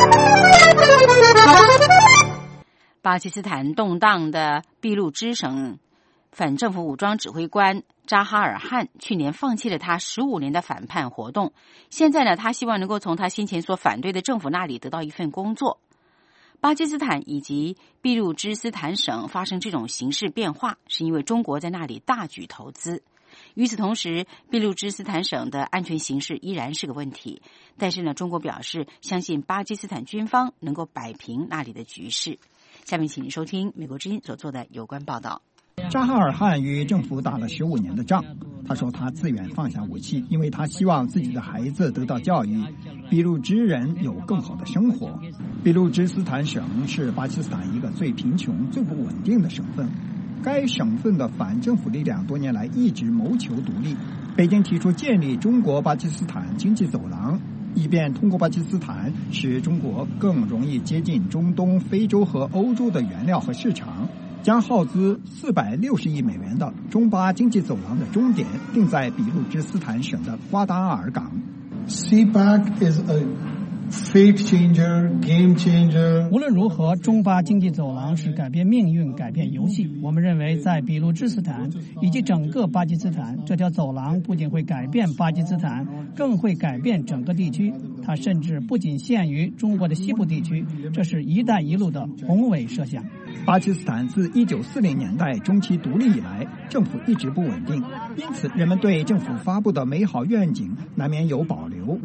巴基斯坦动荡的俾路支省反政府武装指挥官扎哈尔汗去年放弃了他15年的反叛活动，现在呢，他希望能够从他先前所反对的政府那里得到一份工作。巴基斯坦以及俾路支斯坦省发生这种形势变化，是因为中国在那里大举投资。与此同时，俾路支斯坦省的安全形势依然是个问题，但是呢，中国表示相信巴基斯坦军方能够摆平那里的局势。下面请您收听美国之音所做的有关报道。 扎哈尔汗与政府打了15年的仗，他说他自愿放下武器，因为他希望自己的孩子得到教育， 俾路支人有更好的生活。俾路支斯坦省是巴基斯坦一个最贫穷、最不稳定的省份。该省份的反政府力量多年来一直谋求独立。北京提出建立中国巴基斯坦经济走廊，以便通过巴基斯坦使中国更容易接近中东、非洲和欧洲的原料和市场，将耗资460亿美元的中巴经济走廊的终点定在俾路支斯坦省的瓜达尔港。 CPEC is a fate changer, game changer. 无论如何，中巴经济走廊是改变命运、改变游戏。我们认为，在俾路支斯坦以及整个巴基斯坦，这条走廊不仅会改变巴基斯坦，更会改变整个地区。它甚至不仅限于中国的西部地区，这是一带一路的宏伟设想。 巴基斯坦自1940年代中期独立以来，政府一直不稳定，因此人们对政府发布的美好愿景难免有保留。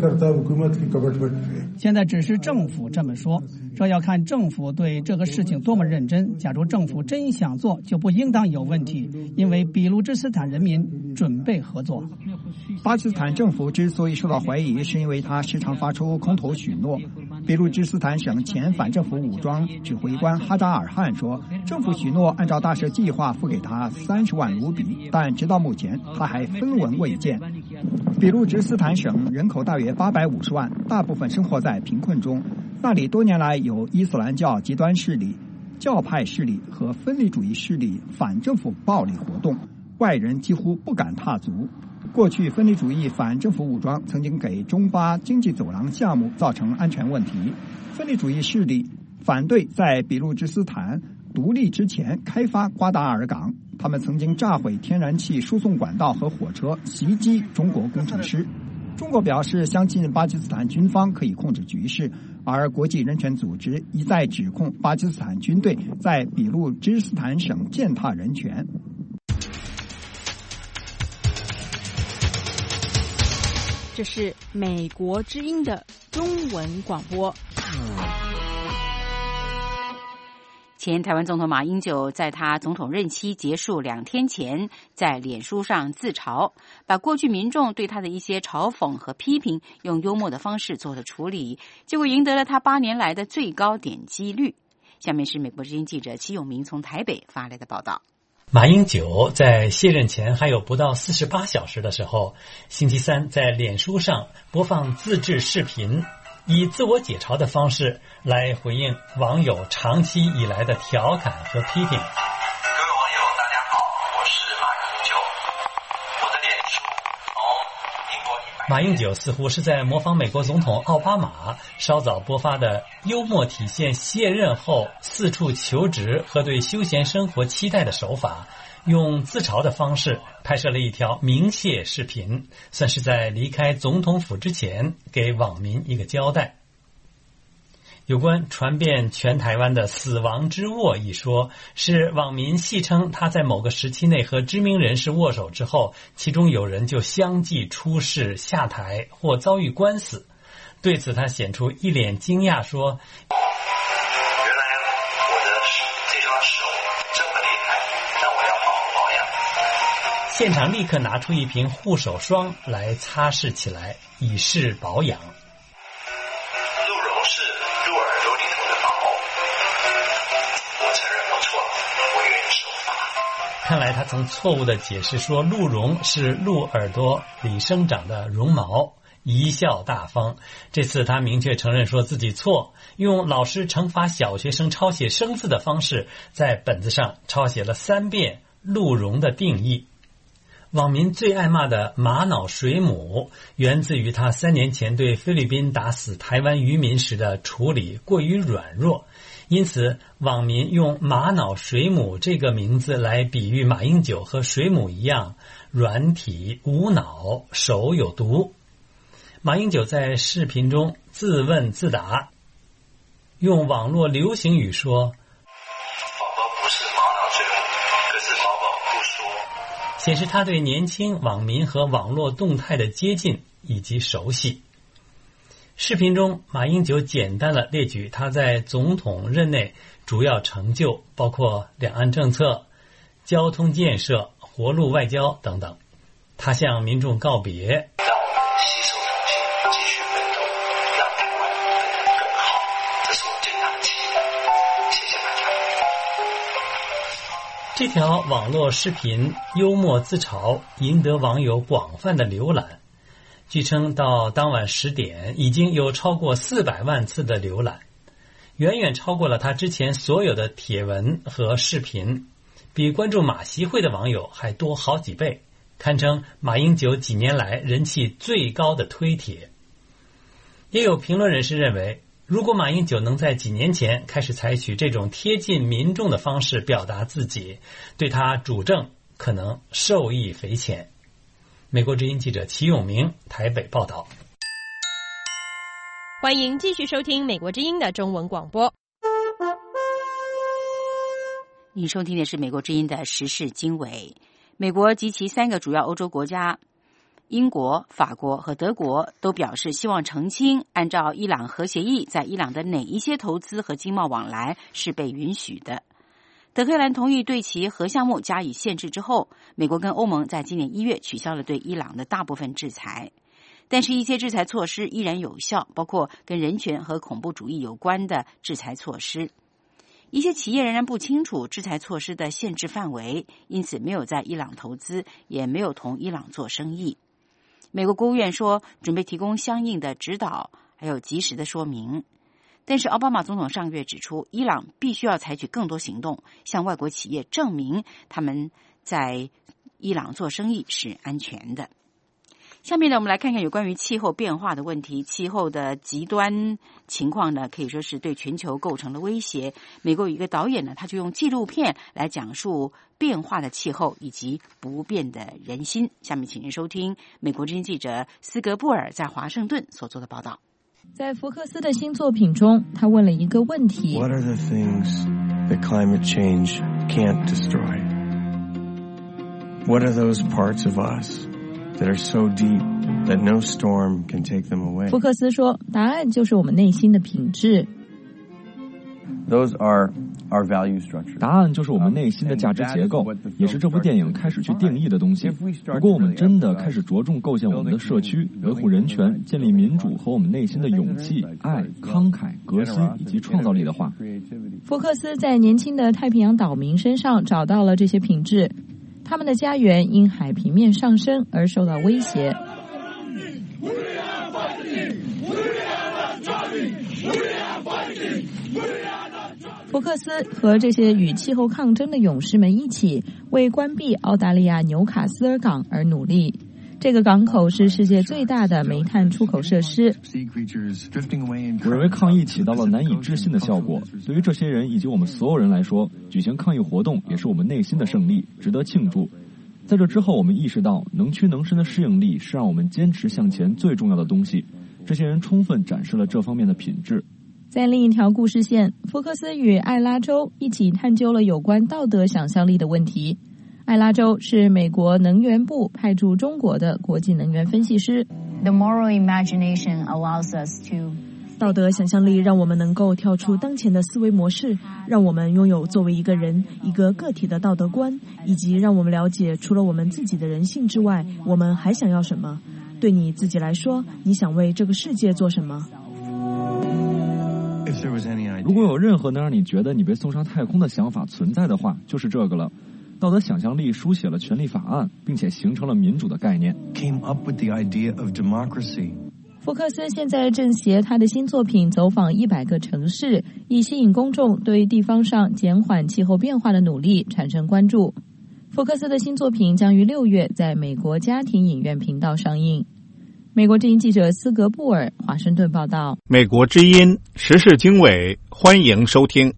现在只是政府这么说，这要看政府对这个事情多么认真。假如政府真想做，就不应当有问题，因为俾路支斯坦人民准备合作。 巴基斯坦政府之所以受到怀疑，是因为他时常发出空头许诺。俾路支斯坦省前反政府武装指挥官哈扎尔汗说，政府许诺按照大赦计划付给他30万卢比，但直到目前他还分文未见。俾路支斯坦省人口大约850万，大部分生活在贫困中。那里多年来有伊斯兰教极端势力、教派势力和分离主义势力反政府暴力活动，外人几乎不敢踏足。过去分离主义反政府武装曾经给中巴经济走廊项目造成安全问题。分离主义势力反对在俾路支斯坦独立之前开发瓜达尔港，他们曾经炸毁天然气输送管道和火车，袭击中国工程师。中国表示相信巴基斯坦军方可以控制局势，而国际人权组织一再指控巴基斯坦军队在俾路支斯坦省践踏人权。 这是美国之音的中文广播。 前台湾总统马英九在他总统任期结束2天前，在脸书上自嘲，把过去民众对他的一些嘲讽和批评用幽默的方式做了处理，结果赢得了他8年来的最高点击率。下面是美国之音记者戚永明从台北发来的报道。 马英九在卸任前还有不到48小时的时候，星期三在脸书上播放自制视频，以自我解嘲的方式来回应网友长期以来的调侃和批评。各位网友大家好，我是马英九，我的脸书从民国100。 马英九似乎是在模仿美国总统奥巴马稍早播发的幽默体现卸任后四处求职和对休闲生活期待的手法，用自嘲的方式拍摄了一条鸣谢视频，算是在离开总统府之前给网民一个交代。有关传遍全台湾的死亡之握一说，是网民戏称他在某个时期内和知名人士握手之后，其中有人就相继出事下台或遭遇官司。对此他显出一脸惊讶说， 原来我的这双手这么厉害，那我要好好保养。 现场立刻拿出一瓶护手霜来擦拭起来，以示保养。 鹿茸是鹿耳朵里头的宝，我承认我错了，我愿意受罚。 看来他曾错误地解释说鹿茸是鹿耳朵里生长的绒毛，贻笑大方。这次他明确承认说自己错，用老师惩罚小学生抄写生字的方式，在本子上抄写了3遍鹿茸的定义。网民最爱骂的玛瑙水母，源自于他3年前对菲律宾打死台湾渔民时的处理过于软弱，因此网民用玛瑙水母这个名字来比喻马英九和水母一样软体无脑，手有毒。马英九在视频中自问自答，用网络流行语说， 宝宝不是玛瑙水母，可是宝宝不说， 显示他对年轻网民和网络动态的接近以及熟悉。视频中，马英九简单地列举他在总统任内主要成就，包括两岸政策、交通建设、活路外交等等。他向民众告别， 让我们携手同行，继续奋斗。 这条网络视频幽默自嘲，赢得网友广泛的浏览。据称，到当晚10点，已经有超过400万次的浏览，远远超过了他之前所有的帖文和视频，比关注马习会的网友还多好几倍，堪称马英九几年来人气最高的推帖。也有评论人士认为，如果马英九能在几年前开始采取这种贴近民众的方式表达自己，对他主政可能受益匪浅。美国之音记者齐永明台北报道。 欢迎继续收听美国之音的中文广播。 您收听的是美国之音的时事经纬。美国及其3个主要欧洲国家英国、法国和德国都表示希望澄清，按照伊朗核协议，在伊朗的哪一些投资和经贸往来是被允许的。德黑兰同意对其核项目加以限制之后，美国跟欧盟在今年1月取消了对伊朗的大部分制裁，但是一些制裁措施依然有效，包括跟人权和恐怖主义有关的制裁措施。一些企业仍然不清楚制裁措施的限制范围，因此没有在伊朗投资，也没有同伊朗做生意。美国国务院说准备提供相应的指导，还有及时的说明。但是奥巴马总统上个月指出，伊朗必须要采取更多行动，向外国企业证明他们在伊朗做生意是安全的。下面呢，我们来看看有关于气候变化的问题。气候的极端情况呢，可以说是对全球构成了威胁。美国有一个导演呢，他就用纪录片来讲述变化的气候以及不变的人心。下面请您收听美国之音记者斯格布尔在华盛顿所做的报道。 在福克斯的新作品中，他问了一个问题 What are the things that climate change can't destroy? What are those parts of us that are so deep that no storm can take them away? 福克斯说，答案就是我们内心的品质。 Those are our value structure. 答案就是我们内心的价值结构，也是这部电影开始去定义的东西。如果我们真的开始着重构建我们的社区，维护人权，建立民主和我们内心的勇气、爱、慷慨、革新以及创造力的话， 福克斯在年轻的太平洋岛民身上找到了这些品质，他们的家园因海平面上升而受到威胁。福克斯和这些与气候抗争的勇士们一起为关闭澳大利亚纽卡斯尔港而努力。这个港口是世界最大的煤炭出口设施。 我认为抗议起到了难以置信的效果。对于这些人以及我们所有人来说，举行抗议活动也是我们内心的胜利，值得庆祝。在这之后，我们意识到能屈能伸的适应力是让我们坚持向前最重要的东西。这些人充分展示了这方面的品质。 在另一条故事线，福克斯与艾拉州一起探究了有关道德想象力的问题。艾拉州是美国能源部派驻中国的国际能源分析师。 The moral imagination allows us to 道德想象力让我们能够跳出当前的思维模式，让我们拥有作为一个人、一个个体的道德观，以及让我们了解除了我们自己的人性之外，我们还想要什么。对你自己来说，你想为这个世界做什么？ 如果有任何能让你觉得你被送上太空的想法存在的话，就是这个了。道德想象力书写了权利法案，并且形成了民主的概念。 福克斯现在正携他的新作品走访100个城市，以吸引公众对地方上减缓气候变化的努力产生关注。福克斯的新作品将于6月在美国家庭影院频道上映。美国之音记者斯格布尔华盛顿报道。 美国之音时事经纬，欢迎收听。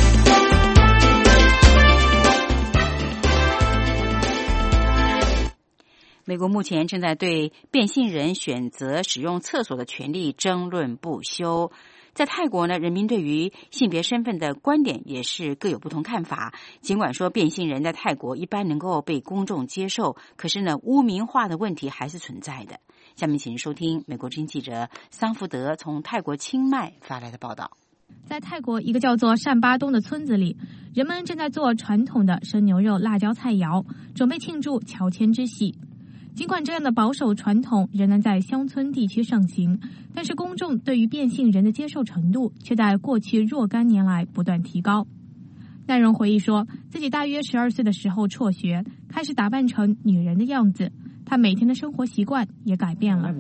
美国目前正在对变性人选择使用厕所的权利争论不休。在泰国呢，人民对于性别身份的观点也是各有不同看法。尽管说变性人在泰国一般能够被公众接受，可是呢，污名化的问题还是存在的。下面请收听美国之音记者桑福德从泰国清迈发来的报道。 在泰国一个叫做善巴东的村子里，人们正在做传统的生牛肉辣椒菜肴，准备庆祝乔迁之喜。尽管这样的保守传统仍然在乡村地区盛行，但是公众对于变性人的接受程度却在过去若干年来不断提高。 奈容回忆说，自己大约12岁的时候辍学，开始打扮成女人的样子。他每天的生活习惯也改变了。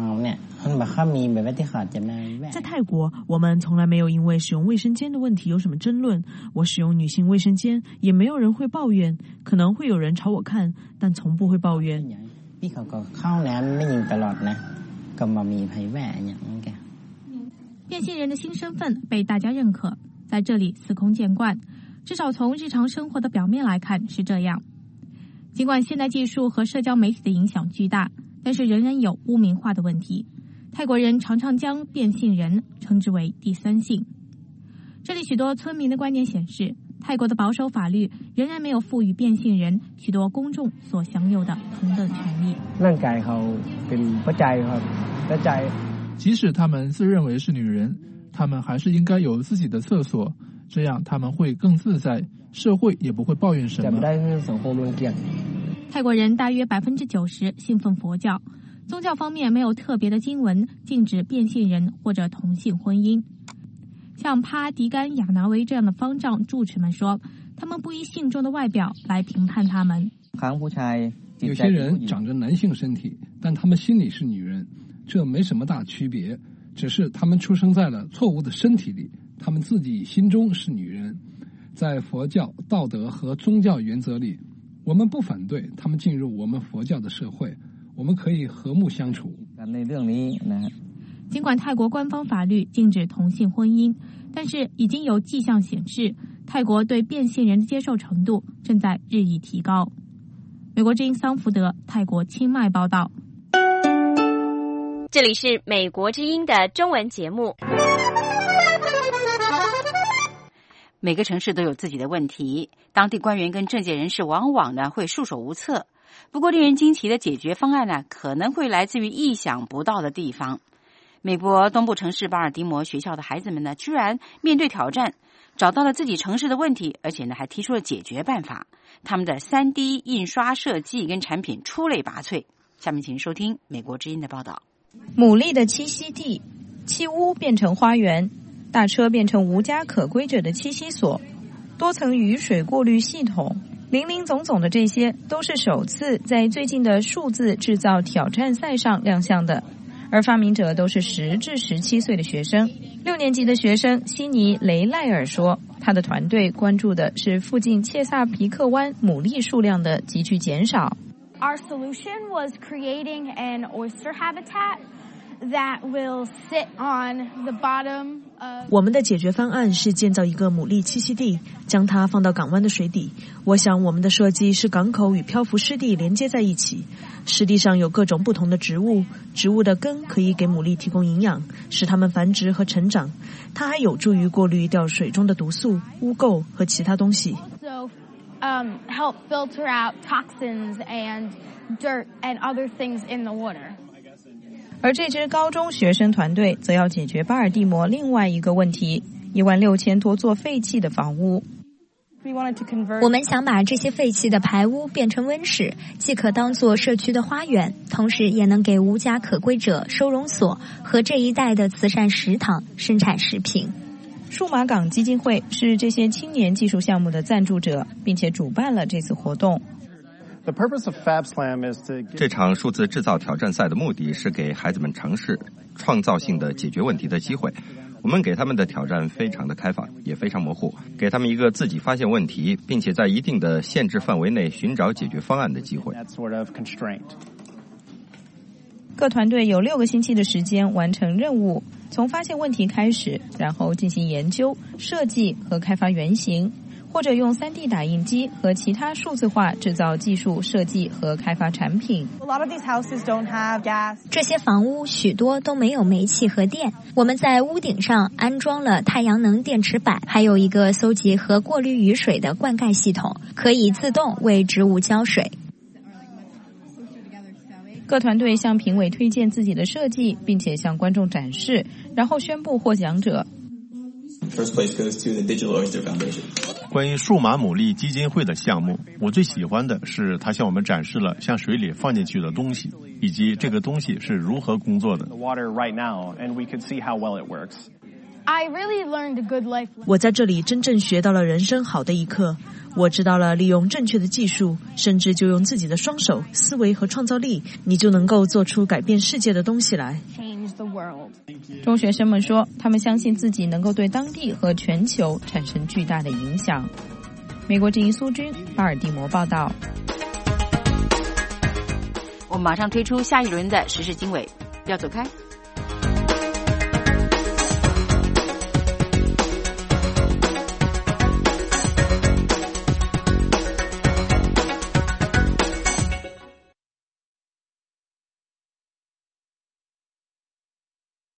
在泰国，我们从来没有因为使用卫生间的问题有什么争论。我使用女性卫生间，也没有人会抱怨，可能会有人朝我看，但从不会抱怨。 变性人的新身份被大家认可，在这里司空见惯，至少从日常生活的表面来看是这样。尽管现代技术和社交媒体的影响巨大，但是仍然有污名化的问题。泰国人常常将变性人称之为第三性。这里许多村民的观点显示，泰国的保守法律仍然没有赋予变性人许多公众所享有的同等权利。 即使他们自认为是女人，他们还是应该有自己的厕所，这样他们会更自在，社会也不会抱怨什么。 泰国人大约90%信奉佛教，宗教方面没有特别的经文禁止变性人或者同性婚姻。像帕迪甘亚拿维这样的方丈住持们说，他们不以性中的外表来评判他们。 有些人长着男性身体，但他们心里是女人，这没什么大区别，只是他们出生在了错误的身体里，他们自己心中是女人。在佛教、道德和宗教原则里，我们不反对他们进入我们佛教的社会，我们可以和睦相处。 尽管泰国官方法律禁止同性婚姻，但是已经有迹象显示，泰国对变性人的接受程度正在日益提高。美国之音桑福德，泰国清迈报道。 这里是美国之音的中文节目。 每个城市都有自己的问题，当地官员跟政界人士往往呢会束手无策。不过令人惊奇的解决方案呢，可能会来自于意想不到的地方。美国东部城市巴尔的摩学校的孩子们呢，居然面对挑战，找到了自己城市的问题，而且呢还提出了解决办法。他们的 3D 印刷设计跟产品出类拔萃。下面请收听美国之音的报道。 牡蛎的栖息地，弃屋变成花园，大车变成无家可归者的栖息所，多层雨水过滤系统，林林总总的这些都是首次在最近的数字制造挑战赛上亮相的，而发明者都是10至17岁的学生。6年级的学生悉尼·雷赖尔说，他的团队关注的是附近切萨皮克湾牡蛎数量的急剧减少。 Our solution was creating an oyster habitat that will sit on the bottom of... 我们的解决方案是建造一个牡蛎栖息地，将它放到港湾的水底。我想我们的设计是港口与漂浮湿地连接在一起，湿地上有各种不同的植物，植物的根可以给牡蛎提供营养，使它们繁殖和成长。它还有助于过滤掉水中的毒素、污垢和其他东西。 help filter out toxins and dirt and other things in the water. 而这支高中学生团队则要解决巴尔的摩另外一个问题，16000多座废弃的房屋。 我们想把这些废弃的排屋变成温室，既可当作社区的花园，同时也能给无家可归者收容所和这一带的慈善食堂生产食品。 数码港基金会是这些青年技术项目的赞助者，并且主办了这次活动。 这场数字制造挑战赛的目的是给孩子们尝试创造性的解决问题的机会。我们给他们的挑战非常的开放，也非常模糊，给他们一个自己发现问题，并且在一定的限制范围内寻找解决方案的机会。 各团队有6个星期的时间完成任务，从发现问题开始，然后进行研究、设计和开发原型，或者用 3D 打印机和其他数字化制造技术设计和开发产品。 这些房屋许多都没有煤气和电，我们在屋顶上安装了太阳能电池板，还有一个搜集和过滤雨水的灌溉系统，可以自动为植物浇水。 各团队向评委推荐自己的设计，并且向观众展示，然后宣布获奖者。 关于数码牡蛎基金会的项目，我最喜欢的是它向我们展示了向水里放进去的东西，以及这个东西是如何工作的。 I really learned a good life. 我在这里真正学到了人生好的一课。我知道了利用正确的技术，甚至就用自己的双手、思维和创造力，你就能够做出改变世界的东西来。 中学生们说，他们相信自己能够对当地和全球产生巨大的影响。美国之音苏军，巴尔的摩报道。 我们马上推出下一轮的时事经纬，不要走开。